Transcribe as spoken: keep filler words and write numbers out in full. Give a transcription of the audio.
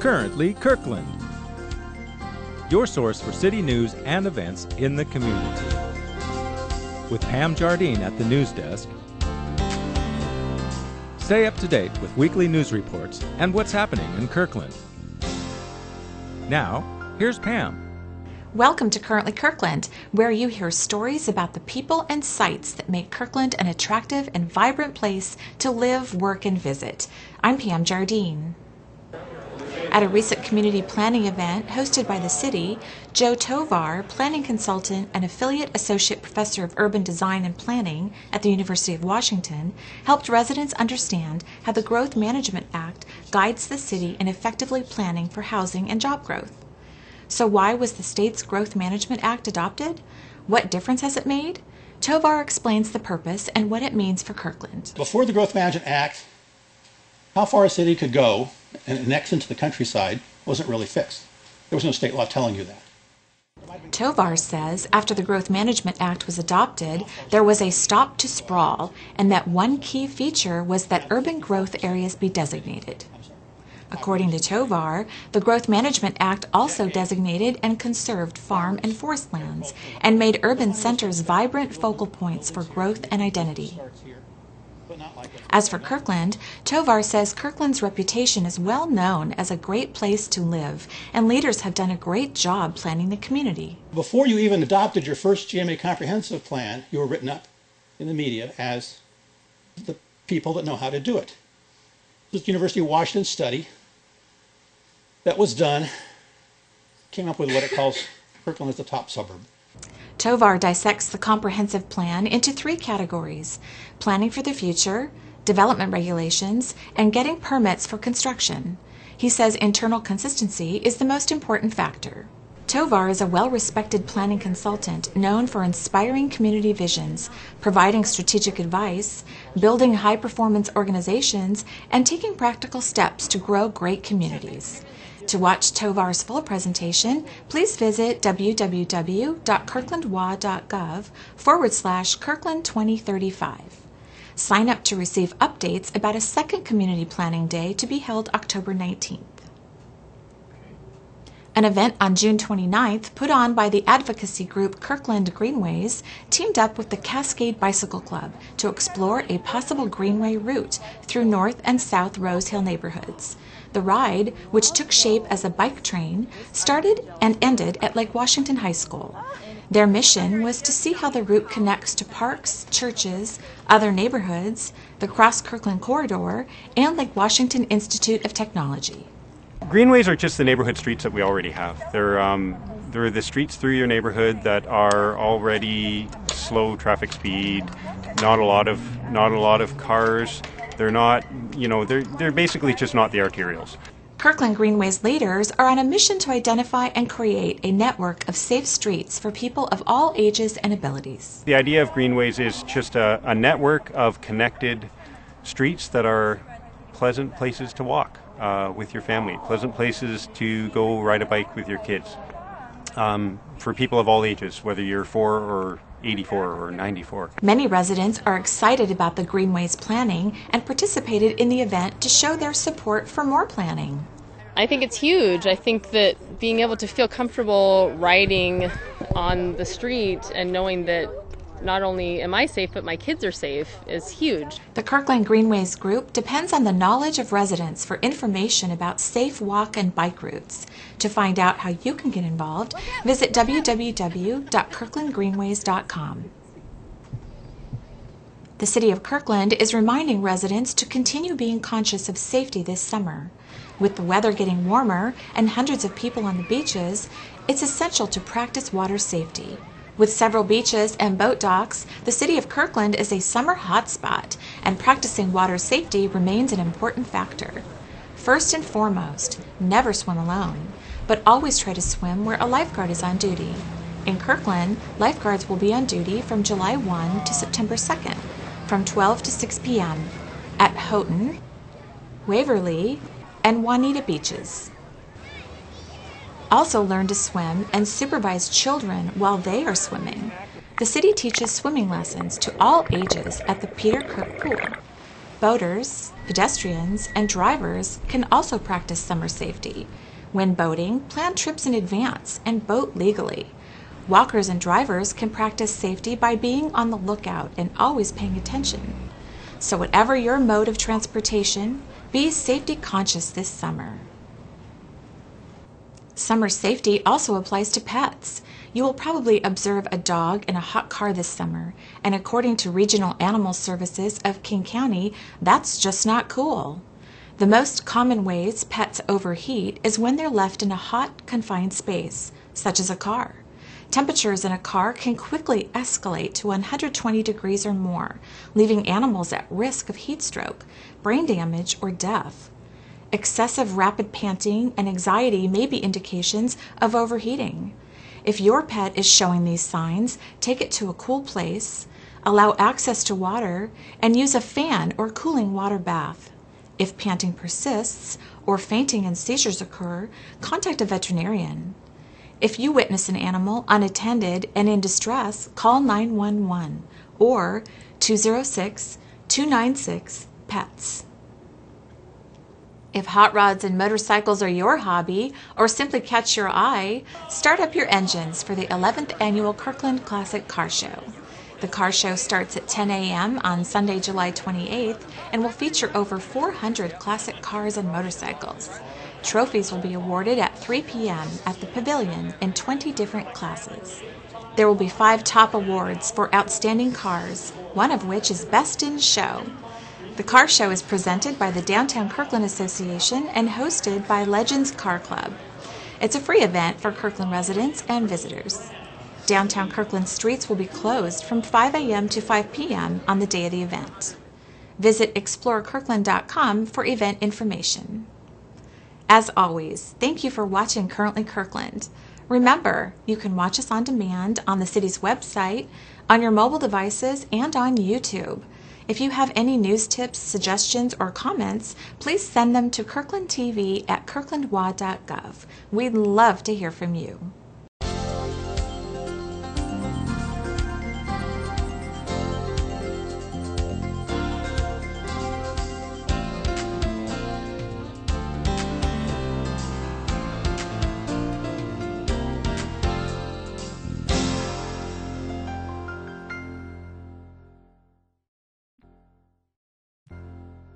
Currently Kirkland, your source for city news and events in the community. With Pam Jardine at the news desk, stay up to date with weekly news reports and what's happening in Kirkland. Now, here's Pam. Welcome to Currently Kirkland, where you hear stories about the people and sites that make Kirkland an attractive and vibrant place to live, work, and visit. I'm Pam Jardine. At a recent community planning event hosted by the city, Joe Tovar, planning consultant and affiliate associate professor of urban design and planning at the University of Washington, helped residents understand how the Growth Management Act guides the city in effectively planning for housing and job growth. So why was the state's Growth Management Act adopted? What difference has it made? Tovar explains the purpose and what it means for Kirkland. Before the Growth Management Act, how far a city could go and annex into the countryside wasn't really fixed. There was no state law telling you that. Tovar says after the Growth Management Act was adopted, there was a stop to sprawl, and that one key feature was that urban growth areas be designated. According to Tovar, the Growth Management Act also designated and conserved farm and forest lands and made urban centers vibrant focal points for growth and identity. As for Kirkland, Tovar says Kirkland's reputation is well known as a great place to live, and leaders have done a great job planning the community. Before you even adopted your first G M A comprehensive plan, you were written up in the media as the people that know how to do it. This University of Washington study that was done came up with what it calls Kirkland as the top suburb. Tovar dissects the comprehensive plan into three categories: planning for the future, development regulations, and getting permits for construction. He says internal consistency is the most important factor. Tovar is a well-respected planning consultant known for inspiring community visions, providing strategic advice, building high-performance organizations, and taking practical steps to grow great communities. To watch Tovar's full presentation, please visit www.kirklandwa.gov forward slash Kirkland twenty thirty-five. Sign up to receive updates about a second Community Planning Day to be held October nineteenth. An event on June twenty-ninth, put on by the advocacy group Kirkland Greenways, teamed up with the Cascade Bicycle Club to explore a possible greenway route through North and South Rose Hill neighborhoods. The ride, which took shape as a bike train, started and ended at Lake Washington High School. Their mission was to see how the route connects to parks, churches, other neighborhoods, the Cross Kirkland Corridor, and Lake Washington Institute of Technology. Greenways are just the neighborhood streets that we already have. They're, um, they're the streets through your neighborhood that are already slow traffic speed, not a lot of, not a lot of cars. They're not, you know, they're, they're basically just not the arterials. Kirkland Greenways leaders are on a mission to identify and create a network of safe streets for people of all ages and abilities. The idea of Greenways is just a, a network of connected streets that are pleasant places to walk uh, with your family, pleasant places to go ride a bike with your kids, um, for people of all ages, whether you're four or eighty-four or ninety-four. Many residents are excited about the Greenways planning and participated in the event to show their support for more planning. I think it's huge. I think that being able to feel comfortable riding on the street and knowing that not only am I safe, but my kids are safe is huge. The Kirkland Greenways group depends on the knowledge of residents for information about safe walk and bike routes. To find out how you can get involved, visit w w w dot kirkland greenways dot com. The City of Kirkland is reminding residents to continue being conscious of safety this summer. With the weather getting warmer and hundreds of people on the beaches, it's essential to practice water safety. With several beaches and boat docks, the City of Kirkland is a summer hotspot, and practicing water safety remains an important factor. First and foremost, never swim alone, but always try to swim where a lifeguard is on duty. In Kirkland, lifeguards will be on duty from July first to September second, from twelve to six p m at Houghton, Waverly, and Juanita beaches. Also learn to swim and supervise children while they are swimming. The city teaches swimming lessons to all ages at the Peter Kirk Pool. Boaters, pedestrians, and drivers can also practice summer safety. When boating, plan trips in advance and boat legally. Walkers and drivers can practice safety by being on the lookout and always paying attention. So whatever your mode of transportation, be safety conscious this summer. Summer safety also applies to pets. You will probably observe a dog in a hot car this summer, and according to Regional Animal Services of King County, that's just not cool. The most common ways pets overheat is when they're left in a hot, confined space, such as a car. Temperatures in a car can quickly escalate to one hundred twenty degrees or more, leaving animals at risk of heat stroke, brain damage, or death. Excessive rapid panting and anxiety may be indications of overheating. If your pet is showing these signs, take it to a cool place, allow access to water, and use a fan or cooling water bath. If panting persists or fainting and seizures occur, contact a veterinarian. If you witness an animal unattended and in distress, call nine one one or two zero six, two nine six, P E T S. If hot rods and motorcycles are your hobby or simply catch your eye, start up your engines for the eleventh Annual Kirkland Classic Car Show. The car show starts at ten a m on Sunday, July twenty-eighth, and will feature over four hundred classic cars and motorcycles. Trophies will be awarded at three p m at the Pavilion in twenty different classes. There will be five top awards for outstanding cars, one of which is Best in Show. The car show is presented by the Downtown Kirkland Association and hosted by Legends Car Club. It's a free event for Kirkland residents and visitors. Downtown Kirkland streets will be closed from five a m to five p m on the day of the event. Visit explore kirkland dot com for event information. As always, thank you for watching Currently Kirkland. Remember, you can watch us on demand on the city's website, on your mobile devices, and on YouTube. If you have any news tips, suggestions, or comments, please send them to kirkland t v at kirkland w a dot gov. We'd love to hear from you.